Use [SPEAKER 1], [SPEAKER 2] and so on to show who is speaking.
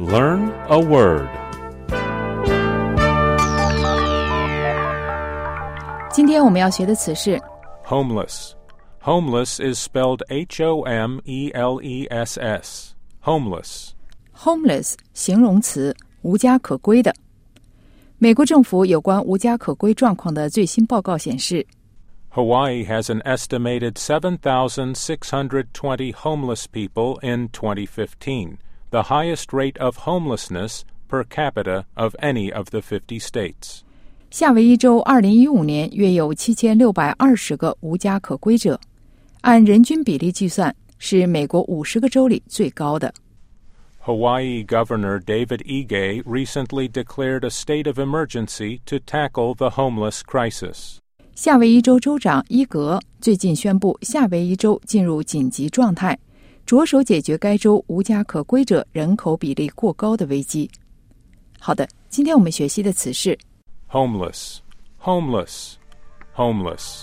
[SPEAKER 1] Learn a word.
[SPEAKER 2] 今天我们要学的词是
[SPEAKER 1] Homeless. Homeless is spelled H-O-M-E-L-E-S-S. Homeless.
[SPEAKER 2] homeless 形容词，无家可归的。美国政府有关无家可归状况的最新报告显示，
[SPEAKER 1] Hawaii has an estimated 7,620 homeless people in 2015, the highest rate of homelessness per capita of any of the 50 states.
[SPEAKER 2] 夏威夷州2015年约有7620个无家可归者，按人均比例计算，是美国50个州里最高的。
[SPEAKER 1] Hawaii Governor David Ige recently declared a state of emergency to tackle the homeless crisis.
[SPEAKER 2] 夏威夷州州长伊格最近宣布，夏威夷州进入紧急状态，着手解决该州无家可归者人口比例过高的危机。好的，今天我们学习的词是
[SPEAKER 1] Homeless, homeless, homeless.